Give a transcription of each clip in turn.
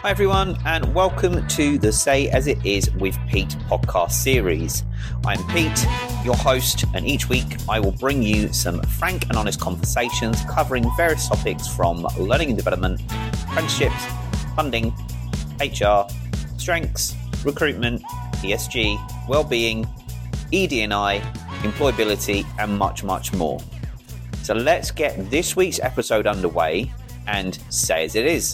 Hi everyone, and welcome to the Say As It Is with Pete podcast series. I'm Pete, your host, and each week I will bring you some frank and honest conversations covering various topics from learning and development, apprenticeships, funding, HR, strengths, recruitment, ESG, well-being, ED&I, employability, and much, much more. So let's get this week's episode underway and say as it is.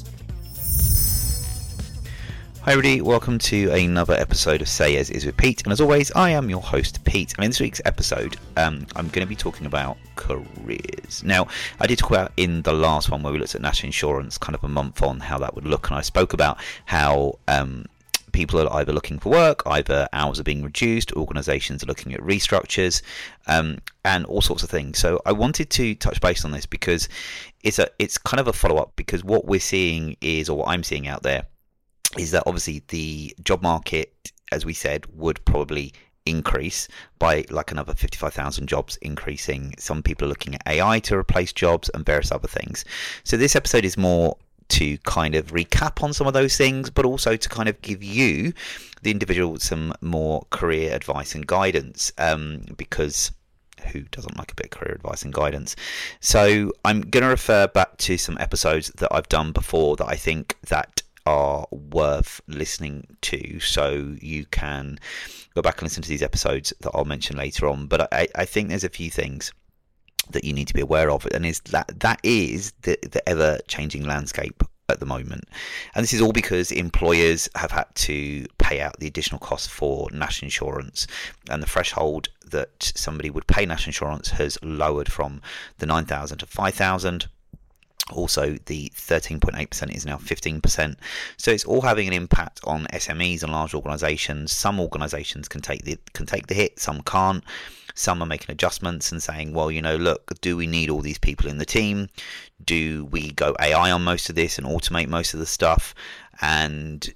Hi everybody, welcome to another episode of Say As Is with Pete, and as always I am your host Pete, and in this week's episode I'm going to be talking about careers. Now, I did talk about in the last one where we looked at national insurance kind of a month on how that would look, and I spoke about how people are either looking for work, either hours are being reduced, organisations are looking at restructures, and all sorts of things. So I wanted to touch base on this because it's kind of a follow-up, because what we're seeing is, or what I'm seeing out there, is that obviously the job market, as we said, would probably increase by like another 55,000 jobs increasing. Some people are looking at AI to replace jobs and various other things. So this episode is more to kind of recap on some of those things, but also to kind of give you, the individual, some more career advice and guidance, because who doesn't like a bit of career advice and guidance? So I'm going to refer back to some episodes that I've done before that I think that are worth listening to, so you can go back and listen to these episodes that I'll mention later on. But I think there's a few things that you need to be aware of, and is that is the ever-changing landscape at the moment. And this is all because employers have had to pay out the additional cost for national insurance, and the threshold that somebody would pay national insurance has lowered from the 9,000 to 5,000. Also, the 13.8% is now 15%. So it's all having an impact on SMEs and large organisations. Some organisations can take the hit, some can't. Some are making adjustments and saying, well, look, do we need all these people in the team? Do we go AI on most of this and automate most of the stuff? And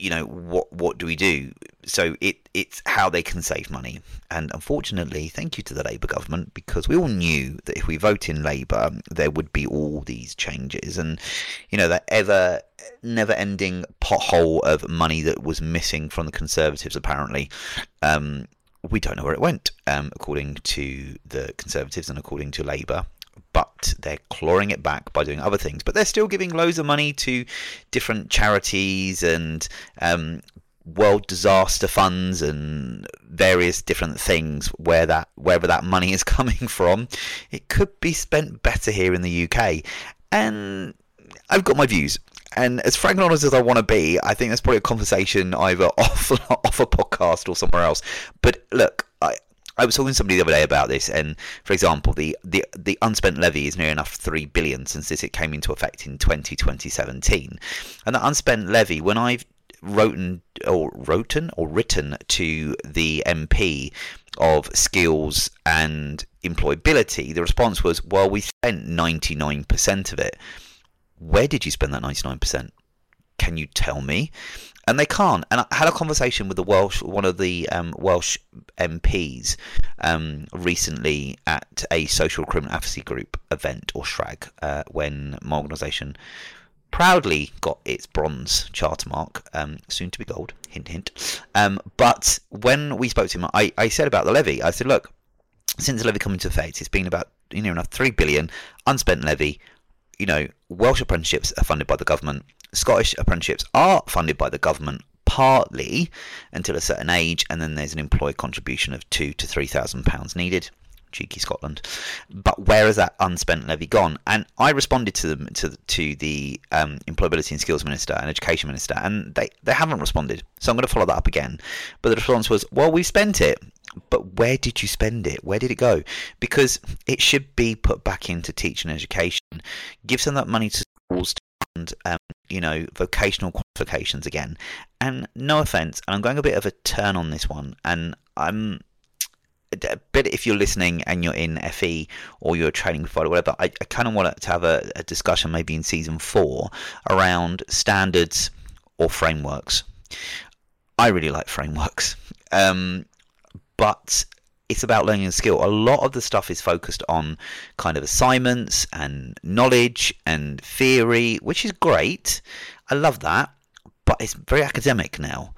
what do we do? So it's how they can save money. And unfortunately, thank you to the Labour government, because we all knew that if we vote in Labour, there would be all these changes, and that ever never ending pothole of money that was missing from the Conservatives, apparently. We don't know where it went, according to the Conservatives and according to Labour. But they're clawing it back by doing other things. But they're still giving loads of money to different charities and world disaster funds and various different things. Wherever that money is coming from, it could be spent better here in the UK. And I've got my views. And as frank and honest as I want to be, I think that's probably a conversation either off a podcast or somewhere else. But look, I was talking to somebody the other day about this, and for example, the unspent levy is near enough 3 billion since it came into effect in 2017. And that unspent levy, when I've written to the MP of skills and employability, the response was, well, we spent 99% of it. Where did you spend that 99%? Can you tell me? And they can't. And I had a conversation with one of the Welsh MPs recently at a social recruitment advocacy group event, or SRAG, when my organisation proudly got its bronze charter mark, soon to be gold, hint hint. But when we spoke to him, I said about the levy, I said, look, since the levy came into effect, it's been about 3 billion unspent levy. Welsh apprenticeships are funded by the government. Scottish apprenticeships are funded by the government partly until a certain age, and then there's an employer contribution of £2,000 to £3,000 needed. Cheeky Scotland. But where has that unspent levy gone? And I responded to the Employability and Skills Minister and Education Minister, and they haven't responded. So I'm going to follow that up again. But the response was, well, we've spent it. But where did you spend it? Where did it go? Because it should be put back into teaching and education. Give some of that money to schools to fund, vocational qualifications again. And no offence, and I'm going a bit of a turn on this one, and I'm a bit, if you're listening and you're in FE or you're a training provider, whatever, I kind of want to have a discussion maybe in season 4 around standards or frameworks. I really like frameworks, but it's about learning a skill. A lot of the stuff is focused on kind of assignments and knowledge and theory, which is great. I love that. but it's very academic now.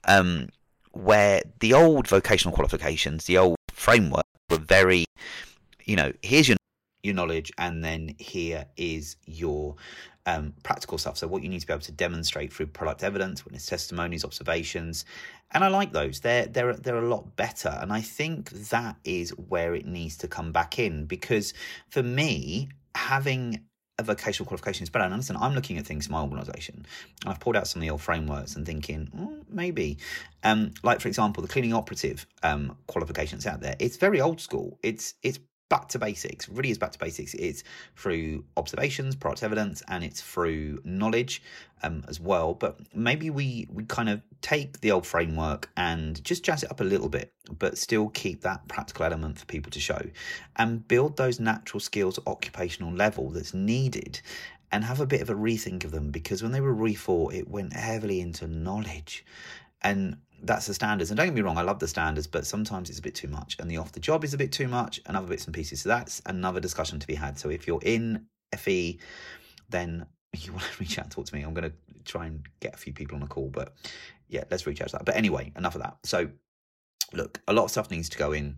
Where the old vocational qualifications, the old framework, were very, here's your knowledge, and then here is your practical stuff. So what you need to be able to demonstrate through product evidence, witness testimonies, observations, and I like those. They're a lot better, and I think that is where it needs to come back in, because for me, having a vocational qualification is better. And listen, I'm looking at things in my organisation, and I've pulled out some of the old frameworks and thinking, maybe, like for example, the cleaning operative qualifications out there. It's very old school. It's back to basics. Really is back to basics. It's through observations, product evidence, and it's through knowledge as well. But maybe we kind of take the old framework and just jazz it up a little bit, but still keep that practical element for people to show, and build those natural skills at occupational level that's needed, and have a bit of a rethink of them, because when they were rethought, it went heavily into knowledge. And that's the standards. And don't get me wrong, I love the standards, but sometimes it's a bit too much, and the off the job is a bit too much, and other bits and pieces. So that's another discussion to be had. So if you're in FE, then you want to reach out and talk to me. I'm going to try and get a few people on the call, but yeah, let's reach out to that. But anyway, enough of that. So look, a lot of stuff needs to go in.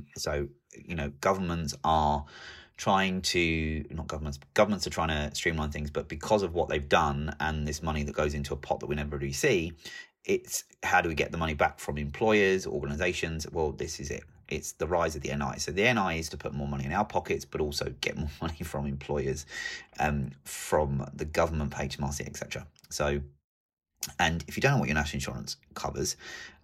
Governments are trying to, governments are trying to streamline things, but because of what they've done and this money that goes into a pot that we never really see, it's how do we get the money back from employers, organisations? Well, this is it. It's the rise of the NI. So the NI is to put more money in our pockets, but also get more money from employers, from the government, HMRC, etc. So, and if you don't know what your national insurance covers,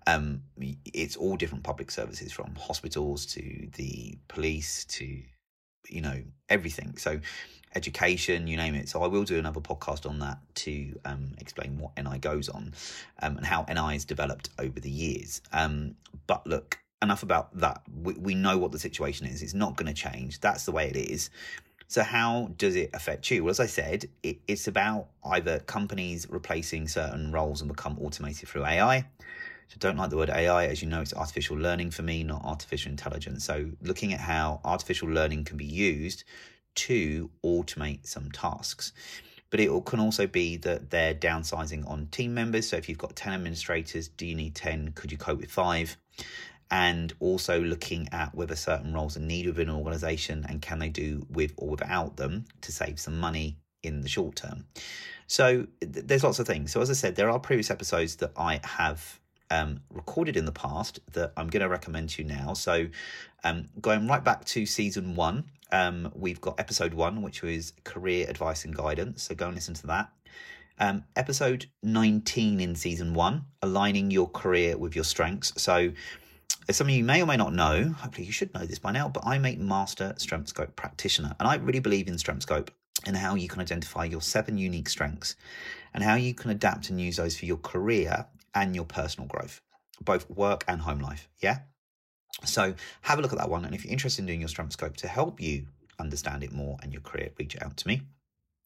it's all different public services, from hospitals to the police to, everything. So education, you name it. So I will do another podcast on that to explain what NI goes on, and how NI has developed over the years. But look, enough about that. We know what the situation is. It's not going to change. That's the way it is. So how does it affect you? Well, as I said, it's about either companies replacing certain roles and become automated through AI. So don't like the word AI. As you know, it's artificial learning for me, not artificial intelligence. So looking at how artificial learning can be used to automate some tasks. But it can also be that they're downsizing on team members. So if you've got 10 administrators, do you need 10? Could you cope with 5? And also looking at whether certain roles are needed within an organisation, and can they do with or without them to save some money in the short term. So there's lots of things. So as I said, there are previous episodes that I have recorded in the past that I'm going to recommend to you now. So going right back to season 1, we've got episode 1, which was career advice and guidance. So go and listen to that. Episode 19 in season 1, aligning your career with your strengths. So as some of you may or may not know, hopefully you should know this by now, but I'm a master StrengthScope practitioner, and I really believe in StrengthScope and how you can identify your 7 unique strengths and how you can adapt and use those for your career and your personal growth, both work and home life. Yeah. So have a look at that one. And if you're interested in doing your StrengthScope to help you understand it more and your career, reach out to me,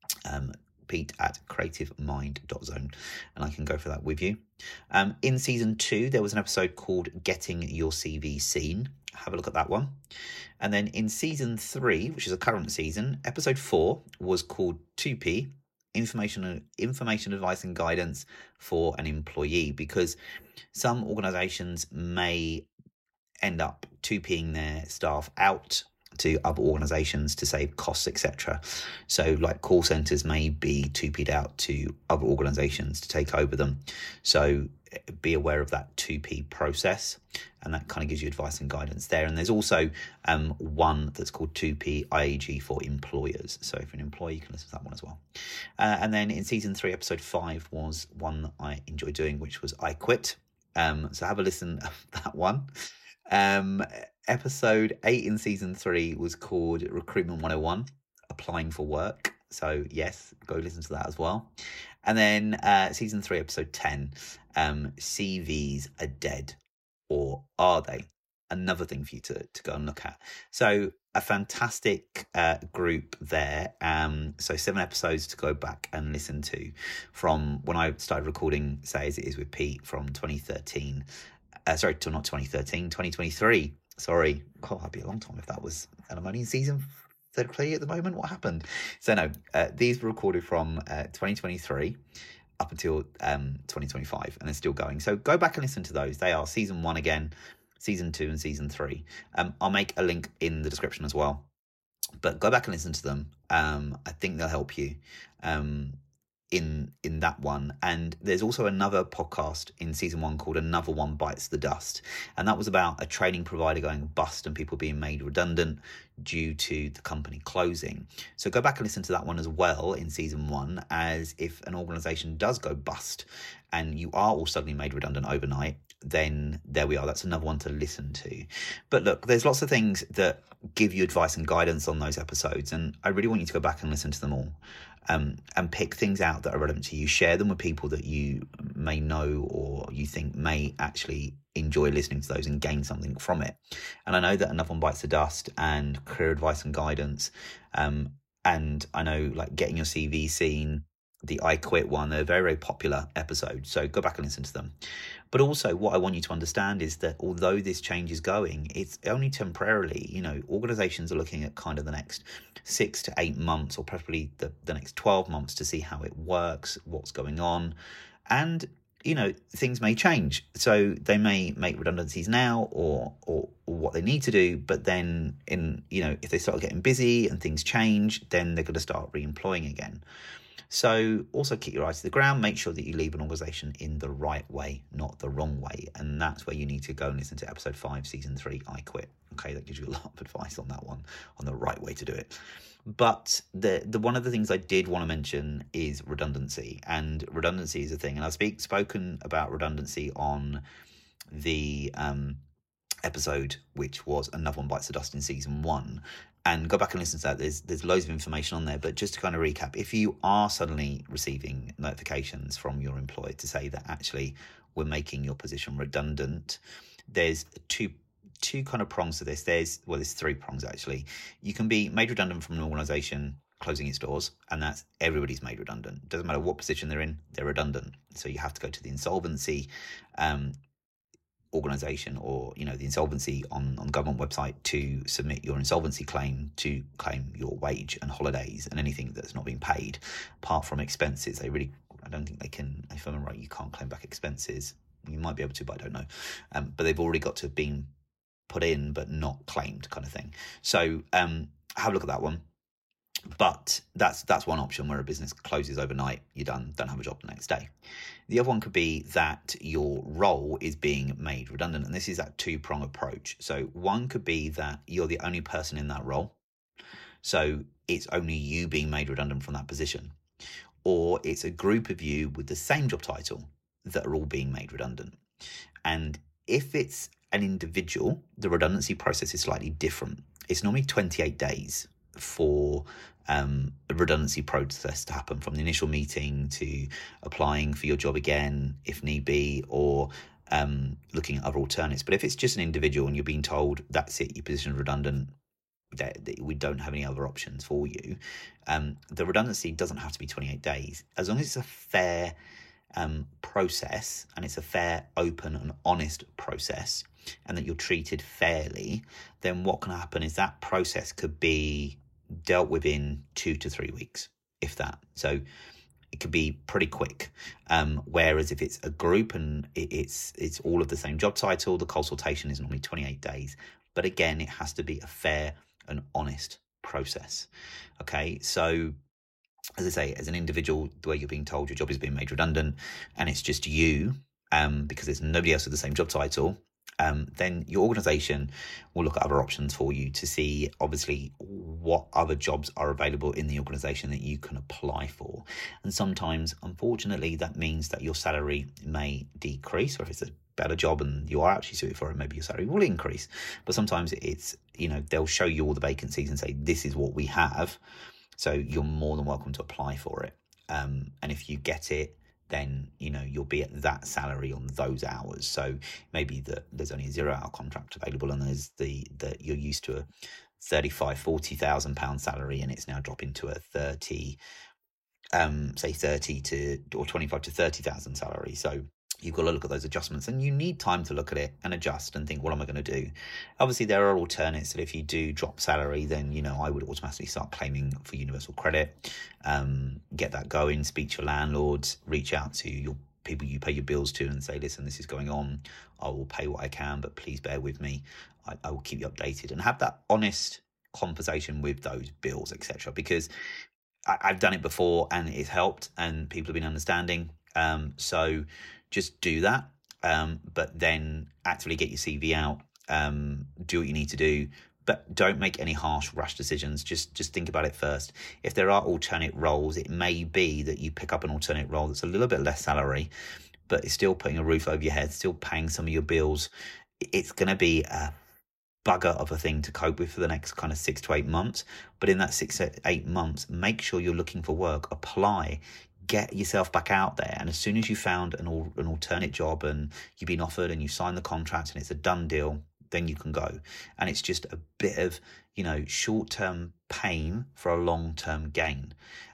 Pete@creativemind.zone, and I can go for that with you. In season 2, there was an episode called Getting Your CV Seen. Have a look at that one. And then in season 3, which is a current season, episode 4 was called 2P, information advice and guidance for an employee, because some organizations may end up 2Ping their staff out to other organizations to save costs, etc. So like call centers may be 2P'd out to other organizations to take over them. So be aware of that 2P process, and that kind of gives you advice and guidance there. And there's also one that's called 2P IAG for employers. So if you're an employee, you can listen to that one as well. And then in season 3, episode 5 was one that I enjoyed doing, which was I Quit. So have a listen to that one. Episode 8 in season 3 was called Recruitment 101, Applying for Work. So yes, go listen to that as well. And then season 3, episode 10, CVs are dead, or are they? Another thing for you to go and look at. So a fantastic group there. So 7 episodes to go back and listen to from when I started recording Say As It Is with Pete from 2013. 2023. Sorry. God, that'd be a long time if that was, and I'm only in season 3 at the moment. What happened? So no, these were recorded from 2023. up until 2025, and they're still going. So go back and listen to those. They are season 1 again, season 2, and season 3. I'll make a link in the description as well, but go back and listen to them. I think they'll help you in that one. And there's also another podcast in season 1 called Another One Bites the Dust, and that was about a training provider going bust and people being made redundant due to the company closing. So go back and listen to that one as well in season 1, as if an organization does go bust and you are all suddenly made redundant overnight, then there we are. That's another one to listen to. But look, there's lots of things that give you advice and guidance on those episodes, and I really want you to go back and listen to them all. And pick things out that are relevant to you. Share them with people that you may know or you think may actually enjoy listening to those and gain something from it. And I know that Another One Bites the Dust and Career Advice and Guidance, and I know like Getting Your CV Seen, the I Quit one, they're very, very popular episodes. So go back and listen to them. But also what I want you to understand is that although this change is going, it's only temporarily. You know, organizations are looking at kind of the next 6 to 8 months, or preferably the next 12 months, to see how it works, what's going on. And, you know, things may change. So they may make redundancies now or what they need to do. But then if they start getting busy and things change, then they're going to start re-employing again. So also keep your eyes to the ground. Make sure that you leave an organisation in the right way, not the wrong way. And that's where you need to go and listen to episode 5, season 3, I Quit. Okay, that gives you a lot of advice on that one, on the right way to do it. But the one of the things I did want to mention is redundancy. And redundancy is a thing. And I've spoken about redundancy on the episode, which was Another One Bites the Dust in season 1. And go back and listen to that. There's loads of information on there. But just to kind of recap, if you are suddenly receiving notifications from your employer to say that actually we're making your position redundant, there's two kind of prongs to this. There's 3 prongs actually. You can be made redundant from an organisation closing its doors, and that's everybody's made redundant. Doesn't matter what position they're in, they're redundant. So you have to go to the insolvency organisation, or the insolvency on the government website, to submit your insolvency claim, to claim your wage and holidays and anything that's not being paid apart from expenses. I don't think they can, if I'm right, you can't claim back expenses. You might be able to, but I don't know. But they've already got to have been put in but not claimed, kind of thing. So have a look at that one. But that's one option, where a business closes overnight, you're done, don't have a job the next day. The other one could be that your role is being made redundant, and this is that 2-prong approach. So one could be that you're the only person in that role, so it's only you being made redundant from that position. Or it's a group of you with the same job title that are all being made redundant. And if it's an individual, the redundancy process is slightly different. It's normally 28 days for the redundancy process to happen, from the initial meeting to applying for your job again if need be, or looking at other alternatives. But if it's just an individual and you're being told that's it, your position is redundant, that we don't have any other options for you, the redundancy doesn't have to be 28 days. As long as it's a fair process, and it's a fair, open and honest process, and that you're treated fairly, then what can happen is that process could be dealt with in 2 to 3 weeks, if that. So it could be pretty quick. Whereas if it's a group and it's all of the same job title, the consultation is normally 28 days. But again, it has to be a fair and honest process. Okay, so as I say, as an individual, the way you're being told your job is being made redundant, and it's just you, because there's nobody else with the same job title, then your organisation will look at other options for you to see, obviously, what other jobs are available in the organisation that you can apply for. And sometimes, unfortunately, that means that your salary may decrease, or if it's a better job and you are actually suited for it, maybe your salary will increase. But sometimes it's, they'll show you all the vacancies and say, this is what we have. So you're more than welcome to apply for it. And if you get it, then, you'll be at that salary on those hours. So maybe there's only a 0-hour contract available, and there's that you're used to a £40,000 salary, and it's now dropping to a 30 to or 25 to 30,000 salary. So you've got to look at those adjustments, and you need time to look at it and adjust and think, what am I going to do? Obviously, there are alternates that if you do drop salary, then, I would automatically start claiming for universal credit, get that going, speak to your landlords, reach out to your people you pay your bills to and say, listen, this is going on. I will pay what I can, but please bear with me. I will keep you updated, and have that honest conversation with those bills, etc. Because I've done it before and it's helped, and people have been understanding. So just do that, but then actively get your CV out, do what you need to do, but don't make any harsh, rush decisions. Just think about it first. If there are alternate roles, it may be that you pick up an alternate role that's a little bit less salary, but it's still putting a roof over your head, still paying some of your bills. It's going to be a bugger of a thing to cope with for the next kind of 6 to 8 months. But in that 6 to 8 months, make sure you're looking for work, apply, get yourself back out there. And as soon as you found an alternate job and you've been offered and you sign the contract and it's a done deal, then you can go. And it's just a bit of, short-term pain for a long-term gain.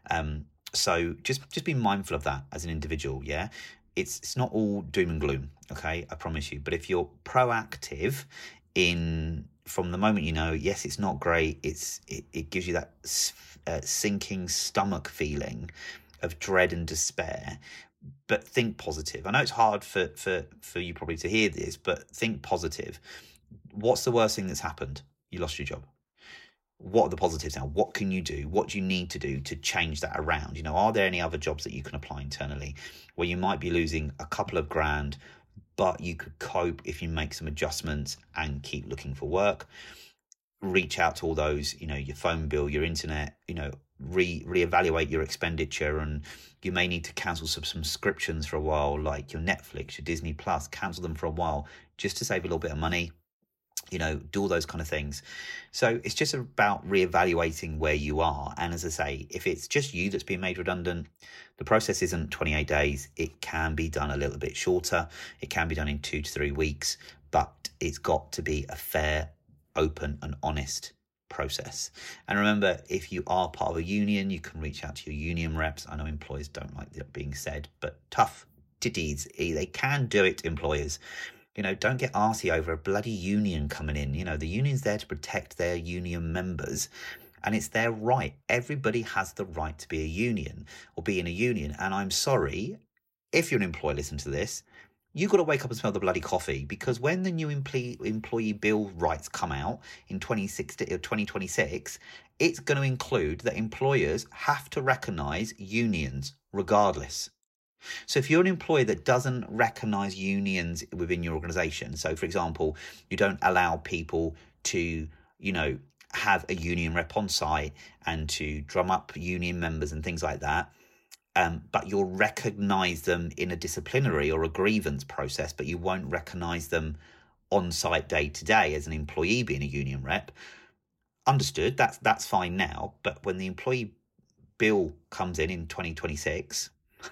So just be mindful of that as an individual. Yeah. It's not all doom and gloom. Okay. I promise you. But if you're proactive from the moment, yes, it's not great. It gives you that sinking stomach feeling of dread and despair, but think positive. I know it's hard for you probably to hear this, but think positive. What's the worst thing that's happened? You lost your job. What are the positives now? What can you do? What do you need to do to change that around? Are there any other jobs that you can apply internally where you might be losing a couple of grand, but you could cope if you make some adjustments and keep looking for work? Reach out to all those, your phone bill, your internet, reevaluate your expenditure, and you may need to cancel some subscriptions for a while, like your Netflix, your Disney Plus, cancel them for a while just to save a little bit of money, do all those kind of things. So it's just about reevaluating where you are. And as I say, if it's just you that's being made redundant, the process isn't 28 days. It can be done a little bit shorter. It can be done in 2 to 3 weeks, but it's got to be a fair, open and honest process. And remember, if you are part of a union, you can reach out to your union reps. I know employers don't like that being said, but tough titties, they can do it, employers. Don't get arsey over a bloody union coming in. The union's there to protect their union members, and it's their right. Everybody has the right to be a union or be in a union. And I'm sorry, if you're an employer, listen to this, you've got to wake up and smell the bloody coffee, because when the new employee bill rights come out in 2026, it's going to include that employers have to recognise unions regardless. So if you're an employer that doesn't recognise unions within your organisation, so for example, you don't allow people to, have a union rep on site and to drum up union members and things like that, but you'll recognise them in a disciplinary or a grievance process, but you won't recognise them on site day to day as an employee being a union rep. Understood, that's fine now, but when the employee bill comes in 2026,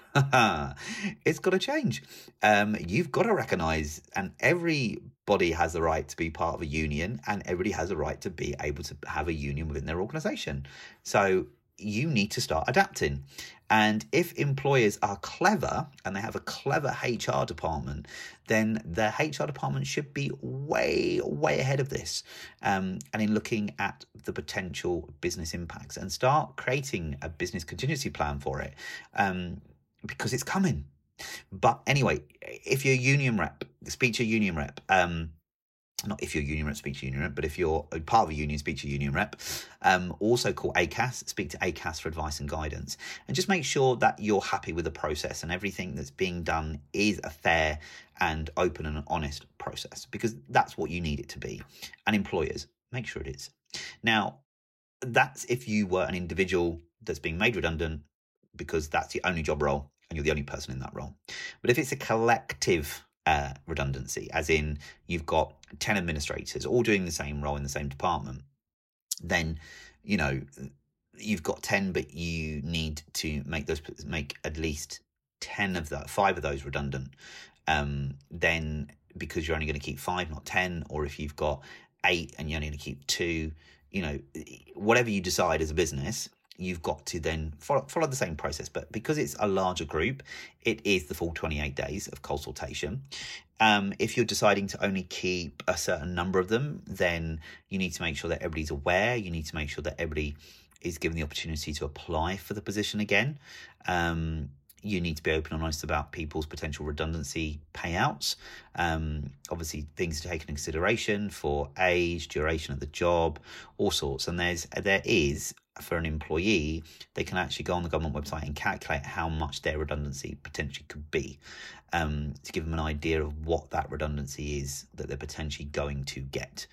it's got to change. You've got to recognise, and everybody has the right to be part of a union, and everybody has a right to be able to have a union within their organisation. So you need to start adapting. And if employers are clever and they have a clever HR department, then their HR department should be way ahead of this, and in looking at the potential business impacts, and start creating a business contingency plan for it, because it's coming. But anyway, if you're a union rep, speak to a union rep. Not if you're a union rep, speak to a union rep, but if you're a part of a union, speak to a union rep. Also call ACAS, speak to ACAS for advice and guidance. And just make sure that you're happy with the process and everything that's being done is a fair and open and honest process, because that's what you need it to be. And employers, make sure it is. Now, that's if you were an individual that's being made redundant because that's the only job role and you're the only person in that role. But if it's a collective redundancy, as in you've got 10 administrators all doing the same role in the same department, then you've got 10, but you need to make at least 5 of those redundant. Then because you're only going to keep 5, not 10, or if you've got 8 and you're only going to keep 2, whatever you decide as a business, you've got to then follow the same process. But because it's a larger group, it is the full 28 days of consultation. If you're deciding to only keep a certain number of them, then you need to make sure that everybody's aware. You need to make sure that everybody is given the opportunity to apply for the position again. You need to be open and honest about people's potential redundancy payouts. Obviously, things to take into consideration for age, duration of the job, all sorts. And there is, for an employee, they can actually go on the government website and calculate how much their redundancy potentially could be, to give them an idea of what that redundancy is that they're potentially going to get.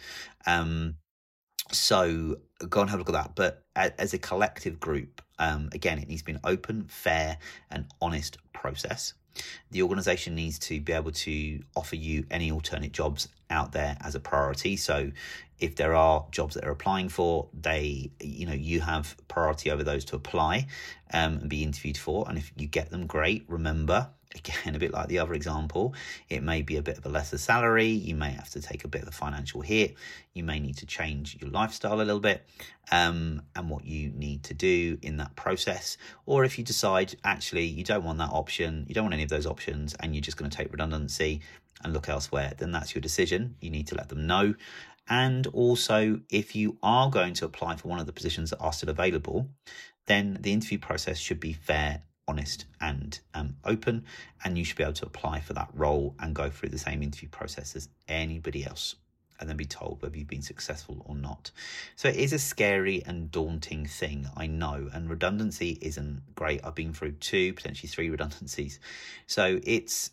So go and have a look at that. But as a collective group, again, it needs to be an open, fair and honest process. The organisation needs to be able to offer you any alternate jobs out there as a priority. So if there are jobs that they're applying for, you have priority over those to apply and be interviewed for. And if you get them, great. Remember, again, a bit like the other example, it may be a bit of a lesser salary. You may have to take a bit of a financial hit. You may need to change your lifestyle a little bit, and what you need to do in that process. Or if you decide actually you don't want that option, you don't want any of those options, and you're just going to take redundancy and look elsewhere, then that's your decision. You need to let them know. And also, if you are going to apply for one of the positions that are still available, then the interview process should be fair, honest and open, and you should be able to apply for that role and go through the same interview process as anybody else, and then be told whether you've been successful or not. So it is a scary and daunting thing, I know, and redundancy isn't great. I've been through 2, potentially 3 redundancies, so it's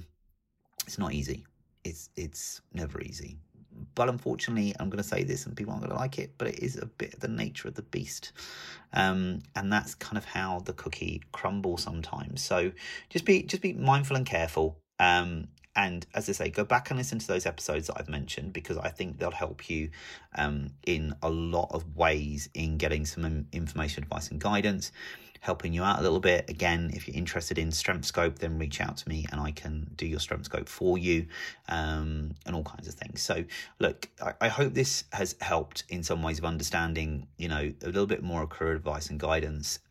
not easy. It's never easy. But unfortunately, I'm going to say this and people aren't going to like it, but it is a bit of the nature of the beast. And that's kind of how the cookie crumbles sometimes. So just be mindful and careful. And as I say, go back and listen to those episodes that I've mentioned, because I think they'll help you in a lot of ways in getting some information, advice and guidance, helping you out a little bit. Again, if you're interested in StrengthScope, then reach out to me and I can do your StrengthScope for you, and all kinds of things. So look, I hope this has helped in some ways of understanding, a little bit more of career advice and guidance.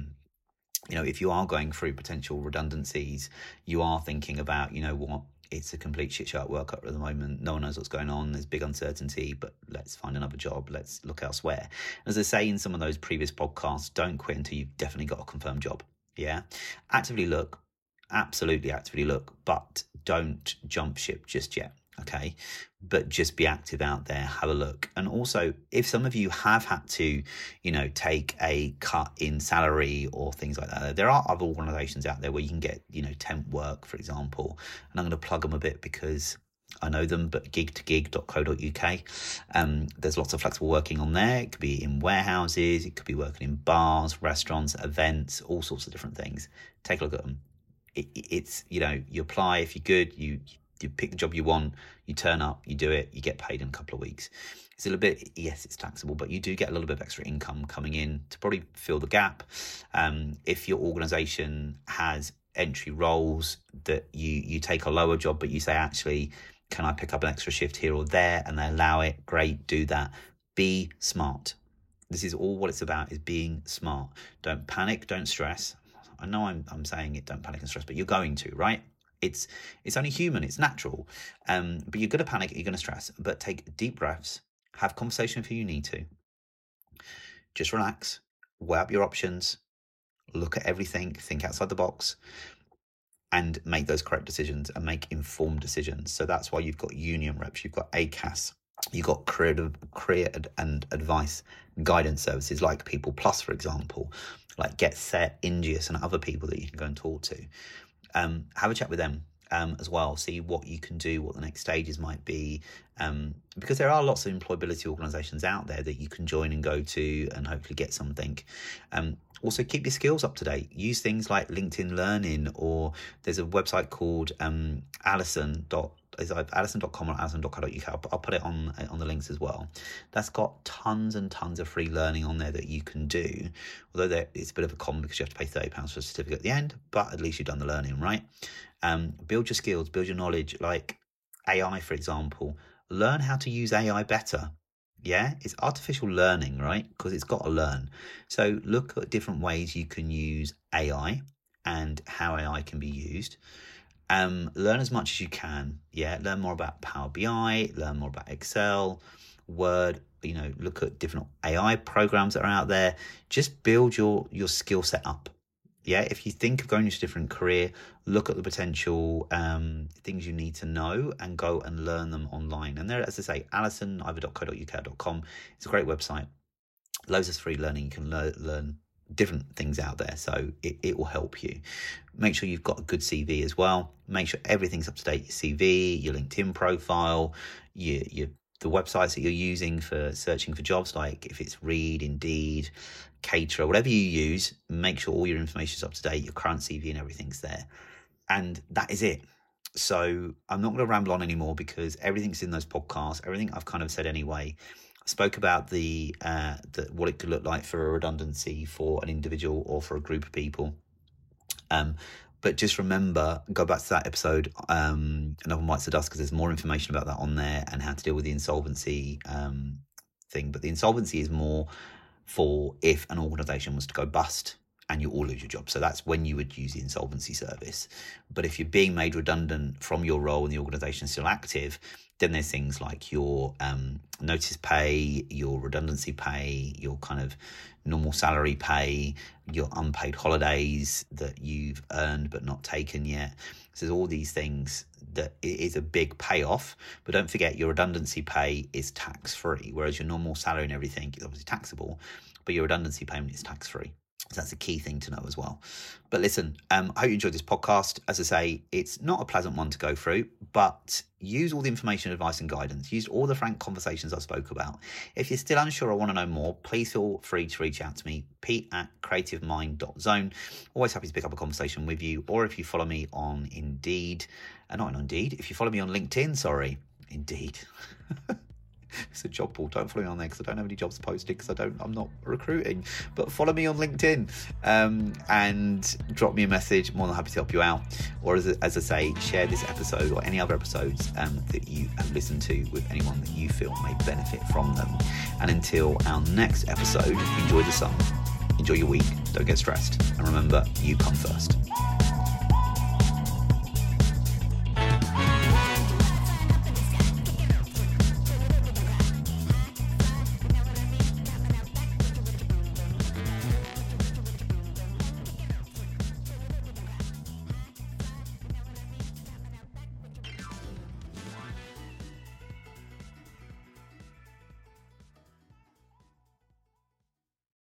If you are going through potential redundancies, you are thinking about, it's a complete shit show at work at the moment. No one knows what's going on. There's big uncertainty, but let's find another job. Let's look elsewhere. As I say in some of those previous podcasts, don't quit until you've definitely got a confirmed job. Yeah. Actively look, absolutely actively look, but don't jump ship just yet. Okay. But just be active out there, have a look. And also, if some of you have had to, take a cut in salary or things like that, there are other organizations out there where you can get, temp work, for example. And I'm going to plug them a bit because I know them, but gig2gig.co.uk. There's lots of flexible working on there. It could be in warehouses, it could be working in bars, restaurants, events, all sorts of different things. Take a look at them. It's, you apply. If you're good, you pick the job you want, you turn up, you do it, you get paid in a couple of weeks. It's a little bit, yes, it's taxable, but you do get a little bit of extra income coming in to probably fill the gap. If your organisation has entry roles that you take a lower job, but you say, actually, can I pick up an extra shift here or there, and they allow it, great, do that. Be smart. This is all what it's about, is being smart. Don't panic, don't stress. I know I'm saying it, don't panic and stress, but you're going to, right? It's only human, it's natural. But you're going to panic, you're going to stress. But take deep breaths, have conversation if you need to. Just relax, weigh up your options, look at everything, think outside the box, and make those correct decisions and make informed decisions. So that's why you've got union reps, you've got ACAS, you've got career and advice guidance services like People Plus, for example, like Get Set, Ingeus, and other people that you can go and talk to. Have a chat with them as well, see what you can do, what the next stages might be, because there are lots of employability organisations out there that you can join and go to and hopefully get something. Also, keep your skills up to date. Use things like LinkedIn Learning, or there's a website called Alison.com or Alison.co.uk. I'll put it on the links as well. That's got tons and tons of free learning on there that you can do. Although it's a bit of a con because you have to pay £30 for a certificate at the end, but at least you've done the learning, right? Build your skills, build your knowledge, like AI, for example. Learn how to use AI better. Yeah, it's artificial learning, right? Because it's got to learn. So look at different ways you can use AI and how AI can be used. Learn as much as you can. Yeah, learn more about Power BI, learn more about Excel, Word. Look at different AI programs that are out there. Just build your skill set up. Yeah, if you think of going into a different career, look at the potential things you need to know and go and learn them online. And there, as I say, alisoniver.co.uk.com. It's a great website. Loads of free learning. You can learn different things out there, so it will help you. Make sure you've got a good CV as well. Make sure everything's up to date. Your CV, your LinkedIn profile, the websites that you're using for searching for jobs, like if it's Reed, Indeed, Caterer, whatever you use, make sure all your information is up to date, your current CV and everything's there. And that is it. So I'm not going to ramble on anymore because everything's in those podcasts, everything I've kind of said anyway. I spoke about the what it could look like for a redundancy for an individual or for a group of people. But just remember, go back to that episode, Another Bites the Dust, because there's more information about that on there and how to deal with the insolvency thing. But the insolvency is more for if an organisation was to go bust and you all lose your job. So that's when you would use the insolvency service. But if you're being made redundant from your role and the organisation is still active, then there's things like your notice pay, your redundancy pay, your kind of normal salary pay, your unpaid holidays that you've earned but not taken yet. So there's all these things that it is a big payoff. But don't forget, your redundancy pay is tax-free, whereas your normal salary and everything is obviously taxable, but your redundancy payment is tax-free. So that's a key thing to know as well. But listen, I hope you enjoyed this podcast. As I say, it's not a pleasant one to go through, but use all the information, advice and guidance. Use all the frank conversations I spoke about. If you're still unsure or want to know more, please feel free to reach out to me, pete@creativemind.zone. Always happy to pick up a conversation with you. Or if you follow me on Indeed, not on Indeed, if you follow me on LinkedIn, Indeed. It's a job board. Don't follow me on there because I don't have any jobs posted because I'm not recruiting. But follow me on LinkedIn and drop me a message. More than happy to help you out. Or as I say, share this episode or any other episodes that you have listened to with anyone that you feel may benefit from them. And until our next episode, enjoy the sun. Enjoy your week. Don't get stressed. And remember, you come first.